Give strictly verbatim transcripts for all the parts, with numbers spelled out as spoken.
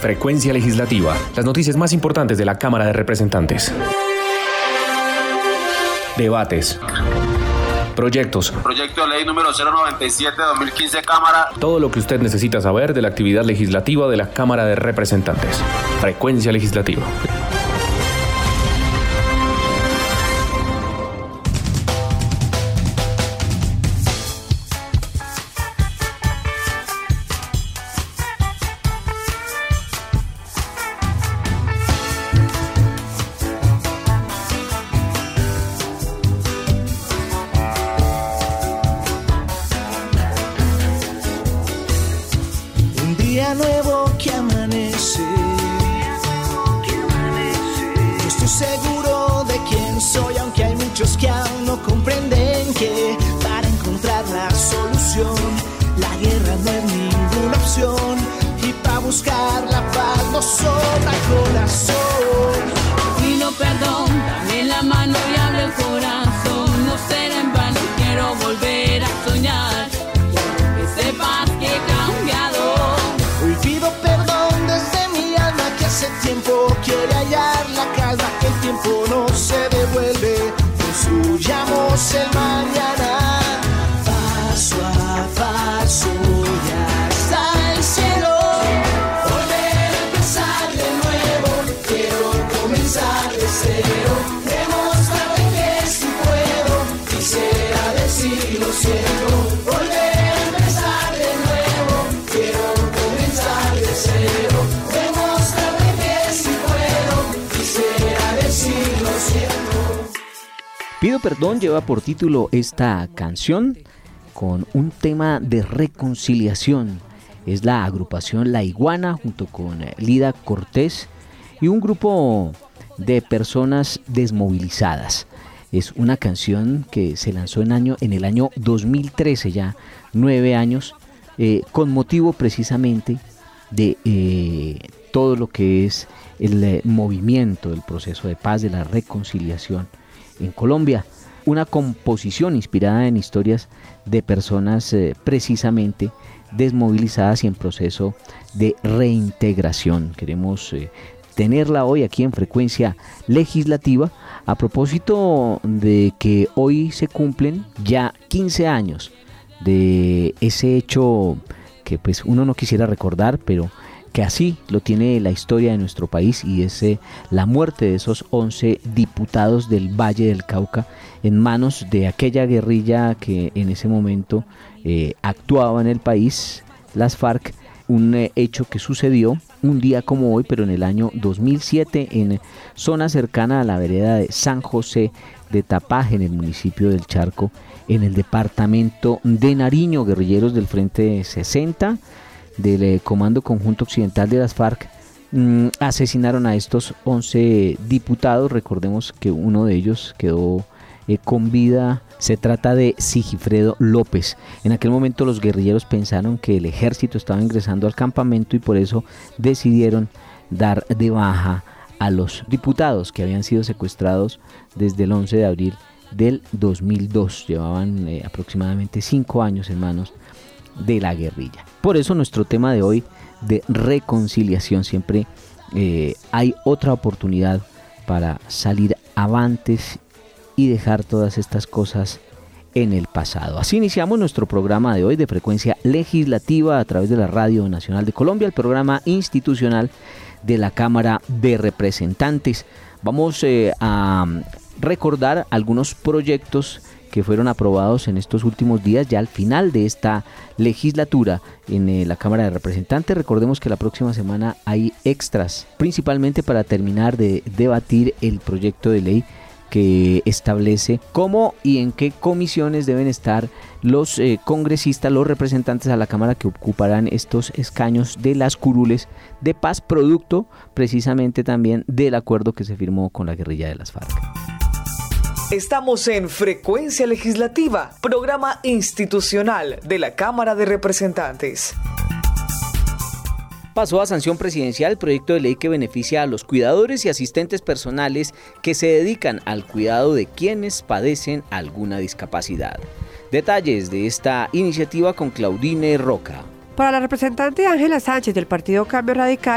Frecuencia Legislativa. Las noticias más importantes de la Cámara de Representantes. Debates. Proyectos. Proyecto de ley número cero noventa y siete de dos mil quince, Cámara. Todo lo que usted necesita saber de la actividad legislativa de la Cámara de Representantes. Frecuencia Legislativa. Nuevo que amanece, yo estoy seguro de quién soy, aunque hay muchos que aún no comprenden que para encontrar la solución la guerra no es ninguna opción, y para buscar la paz nos sobra corazón. Y no perdón, dame la mano y abre el corazón, no será en vano, quiero volver a soñar, que sepas que he cambiado. Hoy pido perdón desde mi alma que hace tiempo quiere hallar la calma, que el tiempo no se devuelve, construyamos el mañana, paso a paso y hasta el cielo. Volver a empezar de nuevo, quiero comenzar de cero, demostrarle que sí puedo, quisiera decir lo siento. Volver a empezar de nuevo, quiero comenzar de cero, demostrarle que sí puedo, quisiera decir lo siento. Pido perdón lleva por título esta canción con un tema de reconciliación. Es la agrupación La Iguana junto con Lida Cortés y un grupo de personas desmovilizadas. Es una canción que se lanzó en, año, en el año dos mil trece, ya nueve años, eh, con motivo precisamente de eh, todo lo que es el eh, movimiento del proceso de paz, de la reconciliación en Colombia. Una composición inspirada en historias de personas eh, precisamente desmovilizadas y en proceso de reintegración. Queremos eh, tenerla hoy aquí en Frecuencia Legislativa a propósito de que hoy se cumplen ya quince años de ese hecho que pues uno no quisiera recordar, pero que así lo tiene la historia de nuestro país, y es eh, la muerte de esos once diputados del Valle del Cauca en manos de aquella guerrilla que en ese momento eh, actuaba en el país, las FARC. Un eh, hecho que sucedió un día como hoy, pero en el año dos mil siete, en zona cercana a la vereda de San José de Tapaje, en el municipio del Charco, en el departamento de Nariño. Guerrilleros del Frente sesenta del eh, Comando Conjunto Occidental de las FARC mmm, asesinaron a estos once diputados. Recordemos que uno de ellos quedó eh, con vida. Se trata de Sigifredo López. En aquel momento los guerrilleros pensaron que el ejército estaba ingresando al campamento y por eso decidieron dar de baja a los diputados que habían sido secuestrados desde el once de abril del dos mil dos. Llevaban eh, aproximadamente cinco años en manos de la guerrilla. Por eso nuestro tema de hoy de reconciliación. Siempre eh, hay otra oportunidad para salir avantes y dejar todas estas cosas en el pasado. Así iniciamos nuestro programa de hoy de Frecuencia Legislativa a través de la Radio Nacional de Colombia, el programa institucional de la Cámara de Representantes. Vamos eh, a recordar algunos proyectos que fueron aprobados en estos últimos días, ya al final de esta legislatura en eh, la Cámara de Representantes. Recordemos que la próxima semana hay extras, principalmente para terminar de debatir el proyecto de ley que establece cómo y en qué comisiones deben estar los eh, congresistas, los representantes a la Cámara que ocuparán estos escaños de las curules de paz, producto precisamente también del acuerdo que se firmó con la guerrilla de las FARC. Estamos en Frecuencia Legislativa, programa institucional de la Cámara de Representantes. Pasó a sanción presidencial el proyecto de ley que beneficia a los cuidadores y asistentes personales que se dedican al cuidado de quienes padecen alguna discapacidad. Detalles de esta iniciativa con Claudine Roca. Para la representante Ángela Sánchez del Partido Cambio Radical,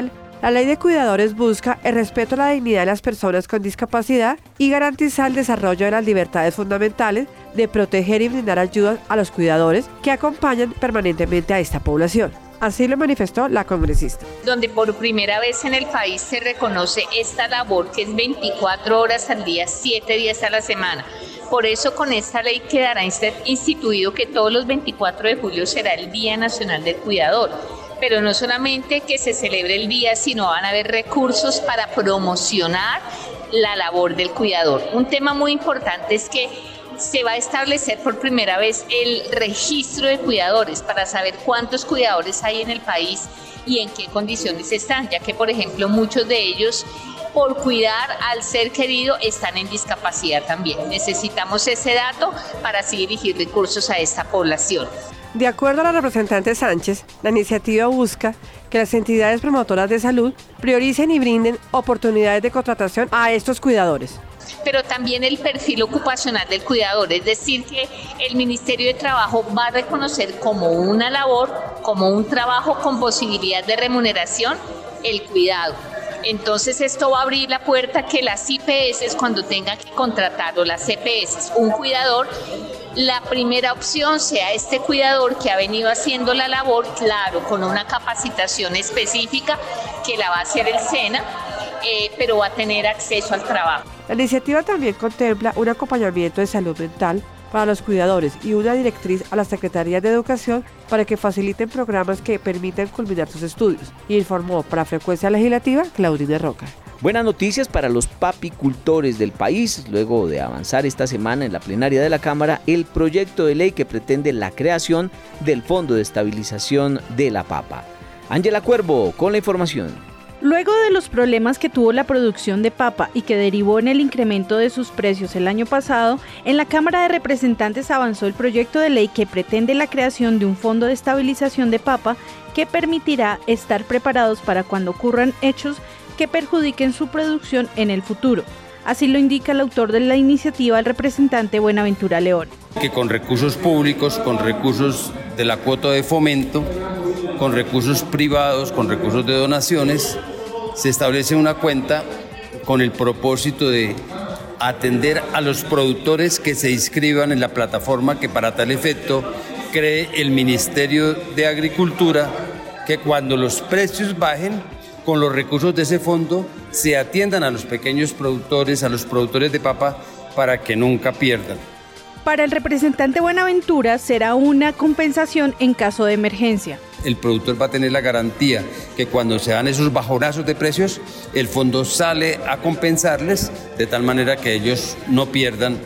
La ley de cuidadores busca el respeto a la dignidad de las personas con discapacidad y garantizar el desarrollo de las libertades fundamentales de proteger y brindar ayuda a los cuidadores que acompañan permanentemente a esta población. Así lo manifestó la congresista. Donde por primera vez en el país se reconoce esta labor que es veinticuatro horas al día, siete días a la semana. Por eso con esta ley quedará instituido que todos los veinticuatro de julio será el Día Nacional del Cuidador. Pero no solamente que se celebre el día, sino van a haber recursos para promocionar la labor del cuidador. Un tema muy importante es que se va a establecer por primera vez el registro de cuidadores para saber cuántos cuidadores hay en el país y en qué condiciones están, ya que, por ejemplo, muchos de ellos, por cuidar al ser querido, están en discapacidad también. Necesitamos ese dato para así dirigir recursos a esta población. De acuerdo a la representante Sánchez, la iniciativa busca que las entidades promotoras de salud prioricen y brinden oportunidades de contratación a estos cuidadores. Pero también el perfil ocupacional del cuidador, es decir, que el Ministerio de Trabajo va a reconocer como una labor, como un trabajo con posibilidad de remuneración, el cuidado. Entonces esto va a abrir la puerta que las I P S, cuando tengan que contratar, o las C P S, un cuidador, la primera opción sea este cuidador que ha venido haciendo la labor, claro, con una capacitación específica que la va a hacer el SENA, eh, pero va a tener acceso al trabajo. La iniciativa también contempla un acompañamiento de salud mental para los cuidadores y una directriz a las secretarías de educación para que faciliten programas que permitan culminar sus estudios, informó para Frecuencia Legislativa Claudine Roca. Buenas noticias para los papicultores del país. Luego de avanzar esta semana en la plenaria de la Cámara el proyecto de ley que pretende la creación del Fondo de Estabilización de la Papa. Ángela Cuervo con la información. Luego de los problemas que tuvo la producción de papa y que derivó en el incremento de sus precios el año pasado, en la Cámara de Representantes avanzó el proyecto de ley que pretende la creación de un fondo de estabilización de papa que permitirá estar preparados para cuando ocurran hechos que perjudiquen su producción en el futuro. Así lo indica el autor de la iniciativa, el representante Buenaventura León. Que con recursos públicos, con recursos de la cuota de fomento, con recursos privados, con recursos de donaciones, se establece una cuenta con el propósito de atender a los productores que se inscriban en la plataforma que para tal efecto cree el Ministerio de Agricultura, que cuando los precios bajen, con los recursos de ese fondo se atiendan a los pequeños productores, a los productores de papa, para que nunca pierdan. Para el representante Buenaventura será una compensación en caso de emergencia. El productor va a tener la garantía que cuando se dan esos bajonazos de precios, el fondo sale a compensarles de tal manera que ellos no pierdan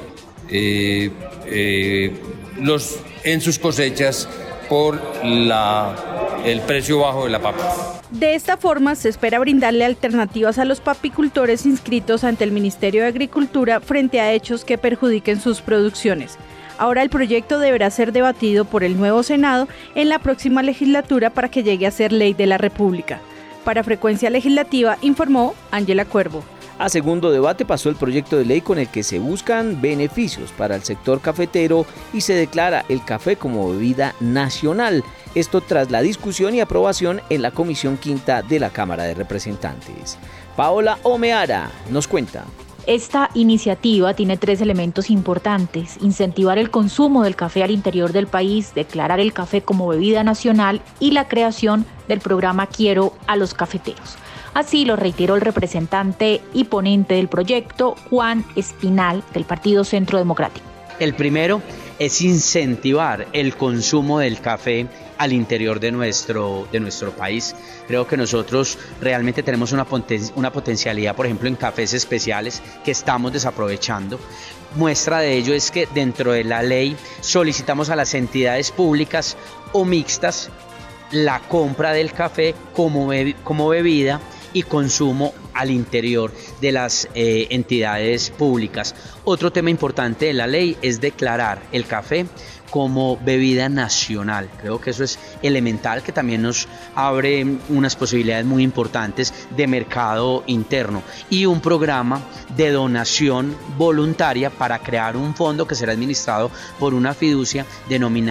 eh, eh, los, en sus cosechas por la, el precio bajo de la papa. De esta forma se espera brindarle alternativas a los papicultores inscritos ante el Ministerio de Agricultura frente a hechos que perjudiquen sus producciones. Ahora el proyecto deberá ser debatido por el nuevo Senado en la próxima legislatura para que llegue a ser ley de la República. Para Frecuencia Legislativa informó Ángela Cuervo. A segundo debate pasó el proyecto de ley con el que se buscan beneficios para el sector cafetero y se declara el café como bebida nacional. Esto tras la discusión y aprobación en la Comisión Quinta de la Cámara de Representantes. Paola Omeara nos cuenta. Esta iniciativa tiene tres elementos importantes: incentivar el consumo del café al interior del país, declarar el café como bebida nacional y la creación del programa Quiero a los cafeteros. Así lo reiteró el representante y ponente del proyecto, Juan Espinal, del Partido Centro Democrático. El primero es incentivar el consumo del café al interior de nuestro, de nuestro país. Creo que nosotros realmente tenemos una, poten- una potencialidad, por ejemplo, en cafés especiales que estamos desaprovechando. Muestra de ello es que dentro de la ley solicitamos a las entidades públicas o mixtas la compra del café como, be- como bebida y consumo al interior de las eh, entidades públicas. Otro tema importante de la ley es declarar el café como bebida nacional. Creo que eso es elemental, que también nos abre unas posibilidades muy importantes de mercado interno y un programa de donación voluntaria para crear un fondo que será administrado por una fiducia denominado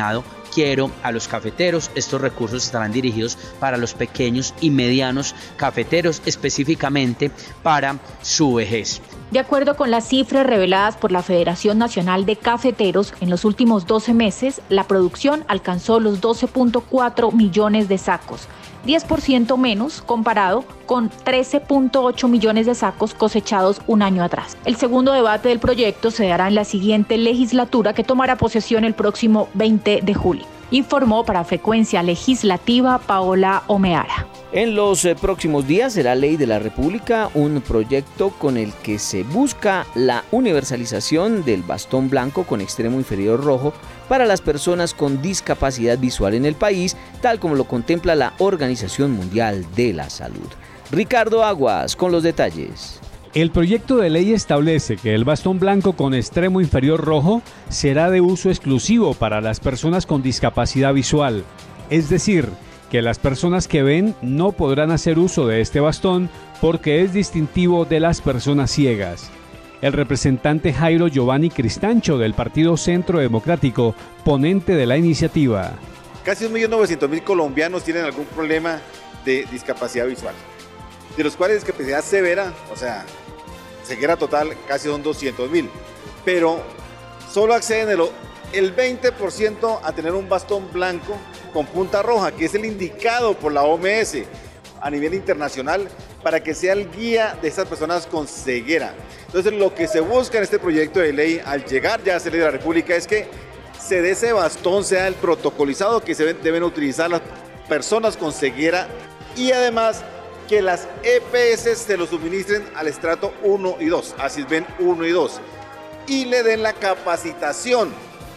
Quiero a los cafeteros. Estos recursos estarán dirigidos para los pequeños y medianos cafeteros, específicamente para su vejez. De acuerdo con las cifras reveladas por la Federación Nacional de Cafeteros, en los últimos doce meses, la producción alcanzó los doce punto cuatro millones de sacos, diez por ciento menos comparado con trece punto ocho millones de sacos cosechados un año atrás. El segundo debate del proyecto se dará en la siguiente legislatura, que tomará posesión el próximo veinte de julio. Informó para Frecuencia Legislativa Paola Omeara. En los eh, próximos días será ley de la República un proyecto con el que se busca la universalización del bastón blanco con extremo inferior rojo para las personas con discapacidad visual en el país, tal como lo contempla la Organización Mundial de la Salud. Ricardo Aguas con los detalles. El proyecto de ley establece que el bastón blanco con extremo inferior rojo será de uso exclusivo para las personas con discapacidad visual, es decir, que las personas que ven no podrán hacer uso de este bastón porque es distintivo de las personas ciegas. El representante Jairo Giovanni Cristancho del Partido Centro Democrático, ponente de la iniciativa. Casi un millón novecientos mil colombianos tienen algún problema de discapacidad visual, de los cuales discapacidad severa, o sea, ceguera total, casi son doscientos mil, pero solo acceden el, el veinte por ciento a tener un bastón blanco con punta roja, que es el indicado por la O M S a nivel internacional para que sea el guía de estas personas con ceguera. Entonces, lo que se busca en este proyecto de ley, al llegar ya a ser ley de la República, es que se dé ese bastón, sea el protocolizado que se deben utilizar las personas con ceguera, y además que las E P S se lo suministren al estrato uno y dos, así ven uno y dos, y le den la capacitación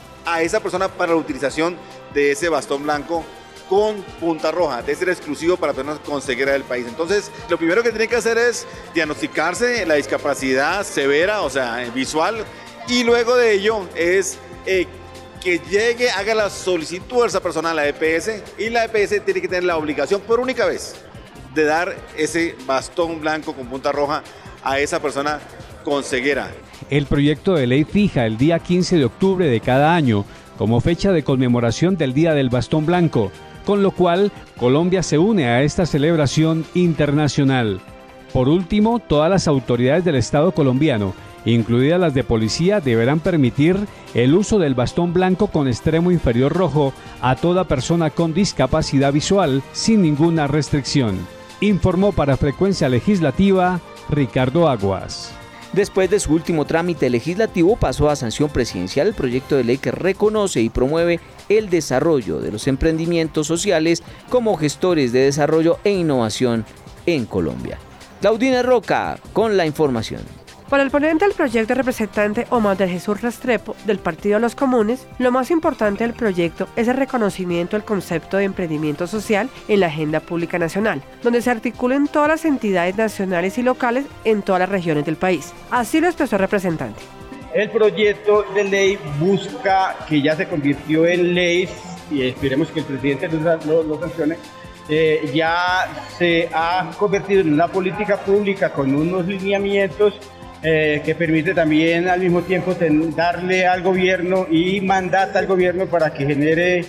a esa persona para la utilización de ese bastón blanco con punta roja, de ser exclusivo para personas con ceguera del país. Entonces, lo primero que tiene que hacer es diagnosticarse la discapacidad severa, o sea, visual, y luego de ello es eh, que llegue, haga la solicitud a esa persona a la E P S, y la E P S tiene que tener la obligación por única vez de dar ese bastón blanco con punta roja a esa persona con ceguera. El proyecto de ley fija el día quince de octubre de cada año como fecha de conmemoración del Día del Bastón Blanco, con lo cual Colombia se une a esta celebración internacional. Por último, todas las autoridades del Estado colombiano, incluidas las de policía, deberán permitir el uso del bastón blanco con extremo inferior rojo a toda persona con discapacidad visual sin ninguna restricción. Informó para Frecuencia Legislativa Ricardo Aguas. Después de su último trámite legislativo, pasó a sanción presidencial el proyecto de ley que reconoce y promueve el desarrollo de los emprendimientos sociales como gestores de desarrollo e innovación en Colombia. Claudine Roca con la información. Para el ponente del proyecto, representante Omar de Jesús Restrepo, del Partido de los Comunes, lo más importante del proyecto es el reconocimiento del concepto de emprendimiento social en la agenda pública nacional, donde se articulen todas las entidades nacionales y locales en todas las regiones del país. Así lo expresó el representante. El proyecto de ley busca, que ya se convirtió en ley, y esperemos que el presidente lo, lo sancione, eh, ya se ha convertido en una política pública con unos lineamientos Eh, que permite también al mismo tiempo ten, darle al gobierno y mandata al gobierno para que genere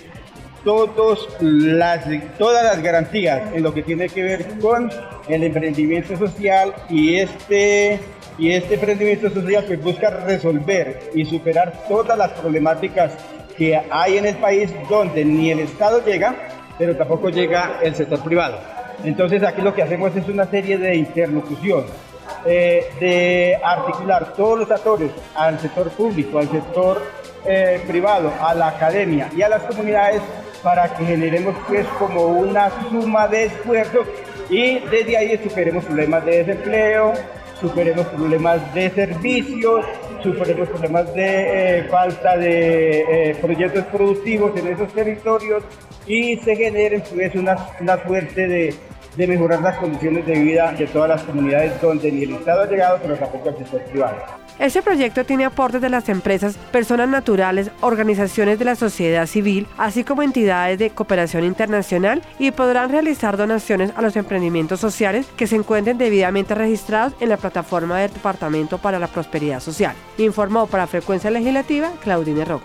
todos las, todas las garantías en lo que tiene que ver con el emprendimiento social, y este, y este emprendimiento social pues busca resolver y superar todas las problemáticas que hay en el país, donde ni el Estado llega, pero tampoco llega el sector privado. Entonces aquí lo que hacemos es una serie de interlocución, Eh, de articular todos los actores, al sector público, al sector eh, privado, a la academia y a las comunidades, para que generemos pues como una suma de esfuerzos y desde ahí superemos problemas de desempleo, superemos problemas de servicios, superemos problemas de eh, falta de eh, proyectos productivos en esos territorios, y se genere pues una, una suerte de de mejorar las condiciones de vida de todas las comunidades donde ni el Estado ha llegado, pero tampoco el sector privado. Este proyecto tiene aportes de las empresas, personas naturales, organizaciones de la sociedad civil, así como entidades de cooperación internacional, y podrán realizar donaciones a los emprendimientos sociales que se encuentren debidamente registrados en la plataforma del Departamento para la Prosperidad Social. Informó para Frecuencia Legislativa Claudine Roca.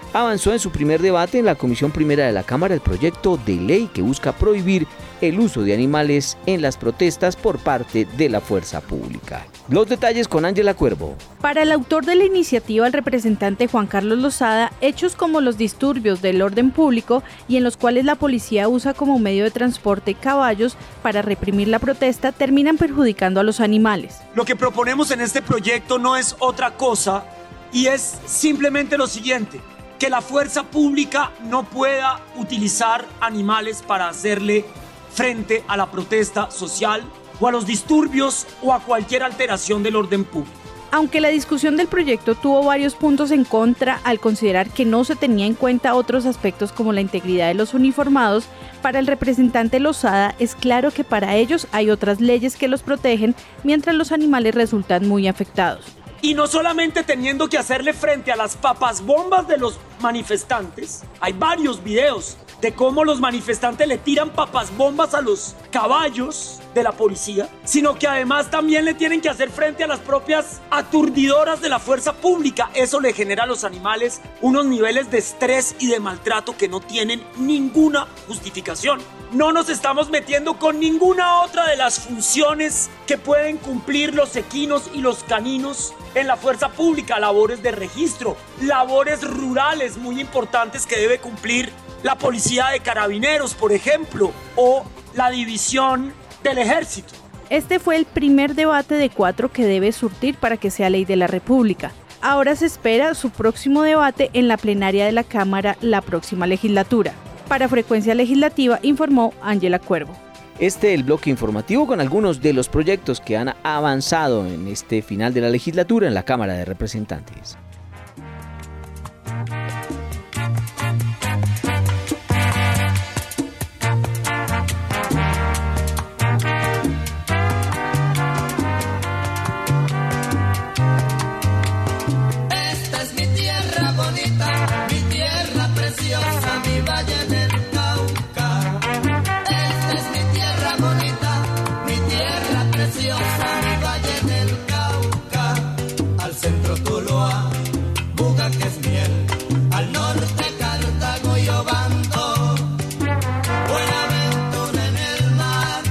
avanzó en su primer debate en la Comisión Primera de la Cámara el proyecto de ley que busca prohibir el uso de animales en las protestas por parte de la fuerza pública. Los detalles con Ángela Cuervo. Para el autor de la iniciativa, el representante Juan Carlos Lozada, hechos como los disturbios del orden público y en los cuales la policía usa como medio de transporte caballos para reprimir la protesta terminan perjudicando a los animales. Lo que proponemos en este proyecto no es otra cosa y es simplemente lo siguiente: que la fuerza pública no pueda utilizar animales para hacerle frente a la protesta social o a los disturbios o a cualquier alteración del orden público. Aunque la discusión del proyecto tuvo varios puntos en contra al considerar que no se tenía en cuenta otros aspectos como la integridad de los uniformados, para el representante Lozada es claro que para ellos hay otras leyes que los protegen mientras los animales resultan muy afectados. Y no solamente teniendo que hacerle frente a las papas bombas de los manifestantes, hay varios videos de cómo los manifestantes le tiran papas bombas a los caballos de la policía, sino que además también le tienen que hacer frente a las propias aturdidoras de la fuerza pública. Eso le genera a los animales unos niveles de estrés y de maltrato que no tienen ninguna justificación. No nos estamos metiendo con ninguna otra de las funciones que pueden cumplir los equinos y los caninos en la fuerza pública, labores de registro, labores rurales muy importantes que debe cumplir la policía de carabineros, por ejemplo, o la división del ejército. Este fue el primer debate de cuatro que debe surtir para que sea ley de la República. Ahora se espera su próximo debate en la plenaria de la Cámara la próxima legislatura. Para Frecuencia Legislativa informó Ángela Cuervo. Este es el bloque informativo con algunos de los proyectos que han avanzado en este final de la legislatura en la Cámara de Representantes. Esta es mi tierra bonita, mi tierra preciosa, mi valle del Cauca. Esta es mi tierra bonita, mi tierra preciosa, mi valle del Cauca. Al centro Tuluá, Buga que es miel, al norte Cartago y Obando, Buenaventura en el mar,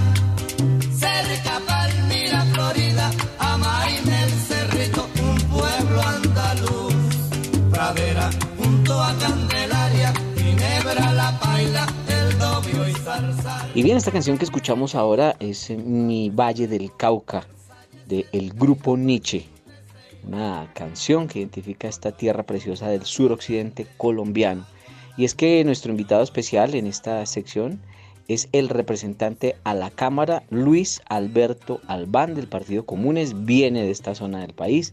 cerca Palmira, Florida, Amaime el Cerrito, un pueblo andaluz, Pradera junto a Candelaria, Ginebra, La Paila, El Dobio y Zarzal. Y bien, esta canción que escuchamos ahora es Mi Valle del Cauca, del grupo Nietzsche. Una canción que identifica esta tierra preciosa del suroccidente colombiano. Y es que nuestro invitado especial en esta sección es el representante a la Cámara, Luis Alberto Albán, del Partido Comunes, viene de esta zona del país.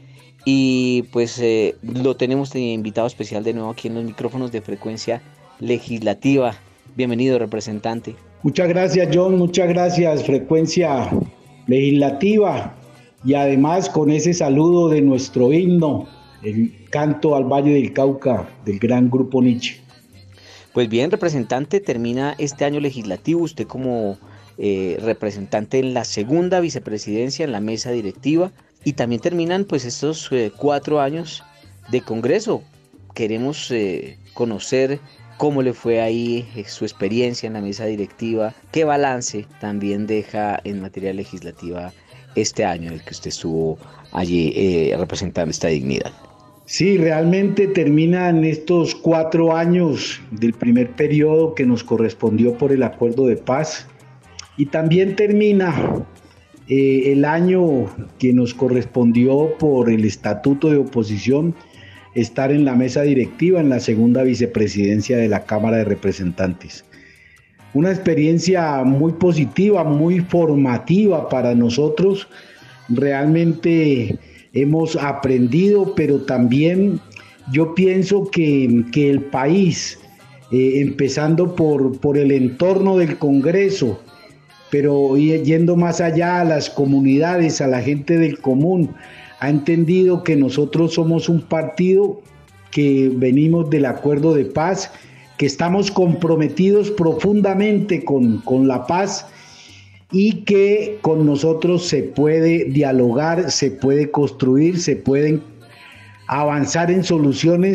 Y pues eh, lo tenemos de invitado especial de nuevo aquí en los micrófonos de Frecuencia Legislativa. Bienvenido, representante. Muchas gracias, John, muchas gracias, Frecuencia Legislativa. Y además con ese saludo de nuestro himno, el canto al Valle del Cauca del gran grupo Nietzsche. Pues bien, representante, termina este año legislativo, usted como eh, representante en la segunda vicepresidencia en la mesa directiva, y también terminan pues estos eh, cuatro años de Congreso. Queremos eh, conocer cómo le fue ahí eh, su experiencia en la mesa directiva, qué balance también deja en materia legislativa este año en el que usted estuvo allí eh, representando esta dignidad. Sí, realmente terminan estos cuatro años del primer periodo que nos correspondió por el acuerdo de paz, y también termina eh, el año que nos correspondió por el estatuto de oposición estar en la mesa directiva en la segunda vicepresidencia de la Cámara de Representantes. Una experiencia muy positiva, muy formativa para nosotros. Realmente hemos aprendido, pero también yo pienso que, que el país, eh, empezando por, por el entorno del Congreso, pero yendo más allá a las comunidades, a la gente del común, ha entendido que nosotros somos un partido que venimos del acuerdo de paz, que estamos comprometidos profundamente con, con la paz, y que con nosotros se puede dialogar, se puede construir, se pueden avanzar en soluciones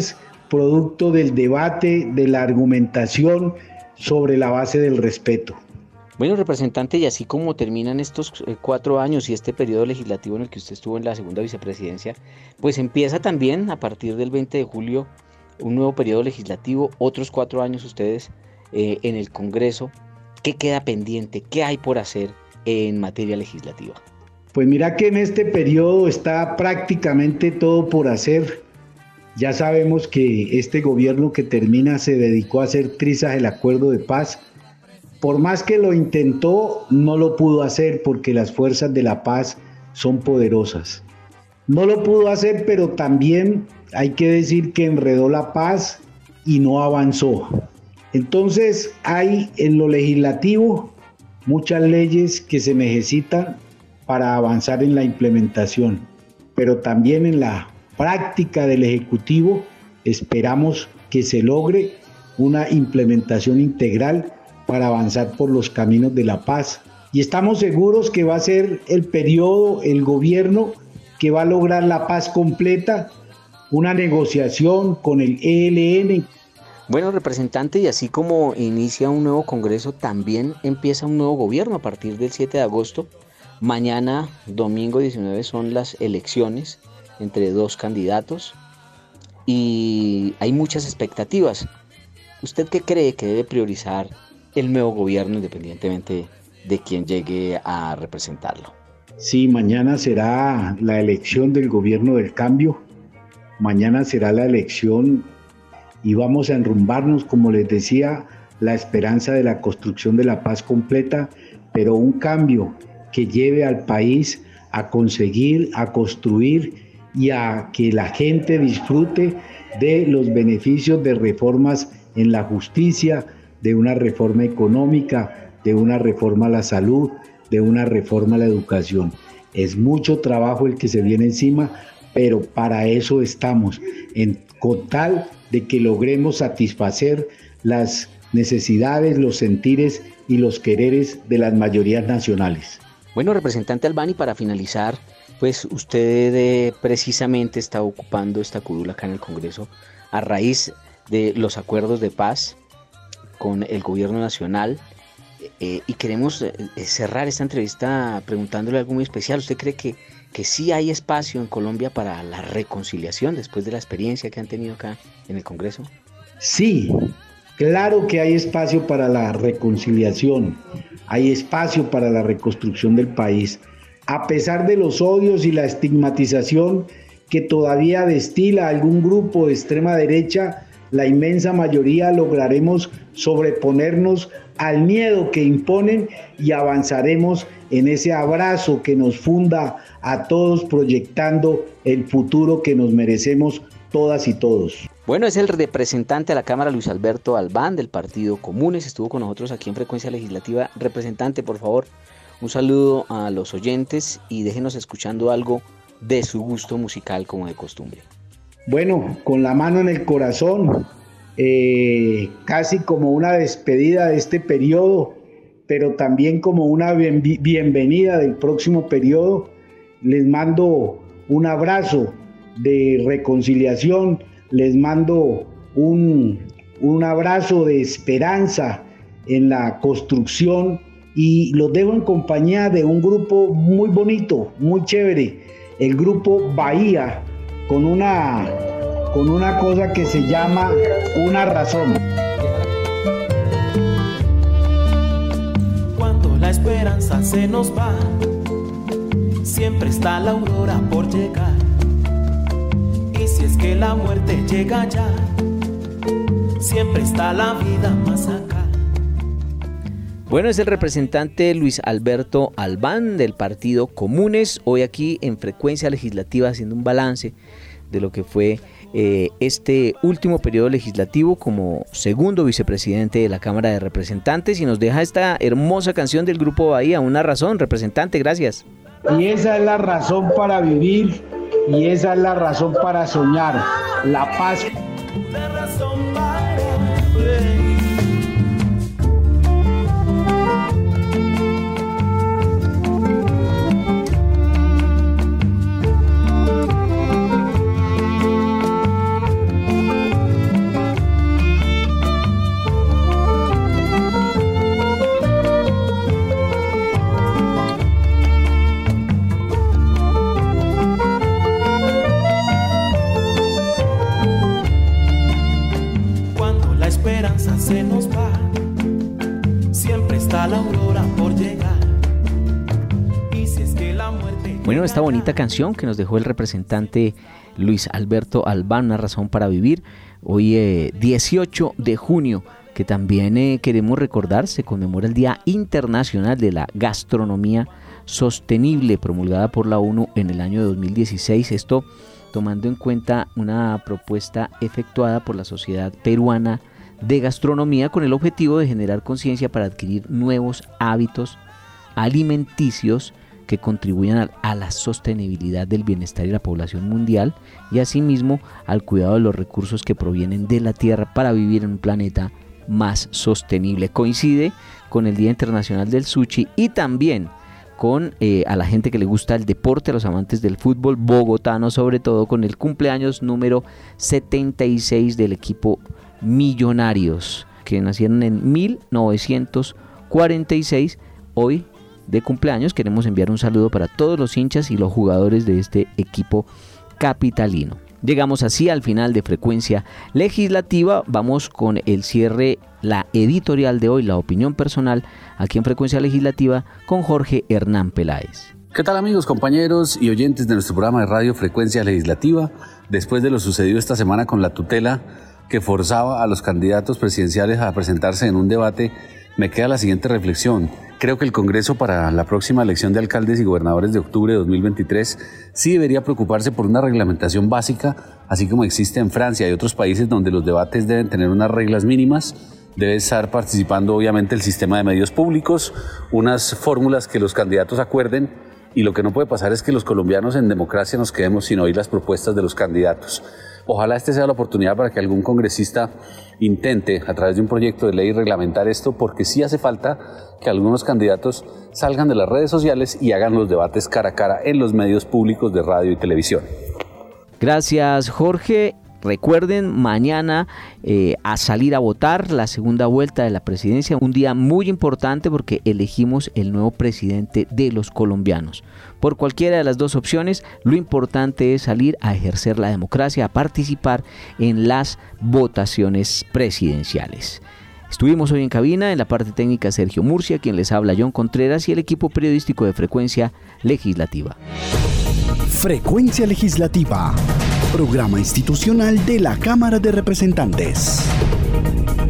producto del debate, de la argumentación sobre la base del respeto. Bueno, representante, y así como terminan estos eh, cuatro años y este periodo legislativo en el que usted estuvo en la segunda vicepresidencia, pues empieza también a partir del veinte de julio un nuevo periodo legislativo, otros cuatro años ustedes eh, en el Congreso. ¿Qué queda pendiente? ¿Qué hay por hacer en materia legislativa? Pues mira que en este periodo está prácticamente todo por hacer. Ya sabemos que este gobierno que termina se dedicó a hacer trizas el acuerdo de paz. Por más que lo intentó, no lo pudo hacer porque las fuerzas de la paz son poderosas. No lo pudo hacer, pero también hay que decir que enredó la paz y no avanzó. Entonces hay en lo legislativo muchas leyes que se necesitan para avanzar en la implementación, pero también en la práctica del Ejecutivo esperamos que se logre una implementación integral para avanzar por los caminos de la paz. Y estamos seguros que va a ser el periodo, el gobierno que va a lograr la paz completa, una negociación con el E L N. Bueno, representante, y así como inicia un nuevo Congreso, también empieza un nuevo gobierno a partir del siete de agosto. Mañana, domingo diecinueve, son las elecciones entre dos candidatos y hay muchas expectativas. ¿Usted qué cree que debe priorizar el nuevo gobierno independientemente de quien llegue a representarlo? Sí, mañana será la elección del gobierno del cambio. Mañana será la elección y vamos a enrumbarnos, como les decía, la esperanza de la construcción de la paz completa, pero un cambio que lleve al país a conseguir, a construir y a que la gente disfrute de los beneficios de reformas en la justicia, de una reforma económica, de una reforma a la salud, de una reforma a la educación. Es mucho trabajo el que se viene encima, pero para eso estamos, en, con tal de que logremos satisfacer las necesidades, los sentires y los quereres de las mayorías nacionales. Bueno, representante Albani, para finalizar, pues usted eh, precisamente está ocupando esta curula acá en el Congreso a raíz de los acuerdos de paz con el gobierno nacional eh, y queremos eh, cerrar esta entrevista preguntándole algo muy especial. ¿Usted cree que, que sí hay espacio en Colombia para la reconciliación después de la experiencia que han tenido acá en el Congreso? Sí, claro que hay espacio para la reconciliación, hay espacio para la reconstrucción del país. A pesar de los odios y la estigmatización que todavía destila algún grupo de extrema derecha, la inmensa mayoría lograremos sobreponernos al miedo que imponen y avanzaremos en ese abrazo que nos funda a todos, proyectando el futuro que nos merecemos todas y todos. Bueno, es el representante a la Cámara, Luis Alberto Albán, del Partido Comunes. Estuvo con nosotros aquí en Frecuencia Legislativa. Representante, por favor, un saludo a los oyentes y déjenos escuchando algo de su gusto musical como de costumbre. Bueno, con la mano en el corazón, eh, casi como una despedida de este periodo, pero también como una bien, bienvenida del próximo periodo, les mando un abrazo de reconciliación, les mando un, un abrazo de esperanza en la construcción y los dejo en compañía de un grupo muy bonito, muy chévere, el grupo Bahía, con una, con una cosa que se llama Una Razón. Cuando la esperanza se nos va, siempre está la aurora por llegar. Y si es que la muerte llega ya, siempre está la vida más acá. Bueno, es el representante Luis Alberto Albán del Partido Comunes, hoy aquí en Frecuencia Legislativa haciendo un balance de lo que fue eh, este último periodo legislativo como segundo vicepresidente de la Cámara de Representantes y nos deja esta hermosa canción del Grupo Bahía, Una Razón. Representante, gracias. Y esa es la razón para vivir y esa es la razón para soñar, la paz. Una razón para está la aurora por llegar. Y si es que la muerte... Bueno, esta bonita canción que nos dejó el representante Luis Alberto Albán, Una razón para vivir, hoy eh, dieciocho de junio, que también eh, queremos recordar, se conmemora el Día Internacional de la Gastronomía Sostenible, promulgada por la ONU en el año dos mil dieciséis, esto tomando en cuenta una propuesta efectuada por la Sociedad Peruana de Gastronomía con el objetivo de generar conciencia para adquirir nuevos hábitos alimenticios que contribuyan a, a la sostenibilidad del bienestar y la población mundial y asimismo al cuidado de los recursos que provienen de la tierra para vivir en un planeta más sostenible. Coincide con el Día Internacional del Sushi y también con eh, a la gente que le gusta el deporte, a los amantes del fútbol bogotano, sobre todo con el cumpleaños número setenta y seis del equipo Millonarios, que nacieron en mil novecientos cuarenta y seis. Hoy de cumpleaños queremos enviar un saludo para todos los hinchas y los jugadores de este equipo capitalino. Llegamos así al final de Frecuencia Legislativa. Vamos con el cierre, la editorial de hoy, la opinión personal, aquí en Frecuencia Legislativa con Jorge Hernán Peláez. ¿Qué tal, amigos, compañeros y oyentes de nuestro programa de radio Frecuencia Legislativa? Después de lo sucedido esta semana con la tutela que forzaba a los candidatos presidenciales a presentarse en un debate, me queda la siguiente reflexión. Creo que el Congreso para la próxima elección de alcaldes y gobernadores de octubre de dos mil veintitrés sí debería preocuparse por una reglamentación básica, así como existe en Francia y otros países donde los debates deben tener unas reglas mínimas. Debe estar participando obviamente el sistema de medios públicos, unas fórmulas que los candidatos acuerden, y lo que no puede pasar es que los colombianos en democracia nos quedemos sin oír las propuestas de los candidatos. Ojalá este sea la oportunidad para que algún congresista intente a través de un proyecto de ley reglamentar esto, porque sí hace falta que algunos candidatos salgan de las redes sociales y hagan los debates cara a cara en los medios públicos de radio y televisión. Gracias, Jorge. Recuerden, mañana eh, a salir a votar, la segunda vuelta de la presidencia, un día muy importante porque elegimos el nuevo presidente de los colombianos. Por cualquiera de las dos opciones, lo importante es salir a ejercer la democracia, a participar en las votaciones presidenciales. Estuvimos hoy en cabina, en la parte técnica Sergio Murcia, quien les habla John Contreras, y el equipo periodístico de Frecuencia Legislativa. Frecuencia Legislativa, programa institucional de la Cámara de Representantes.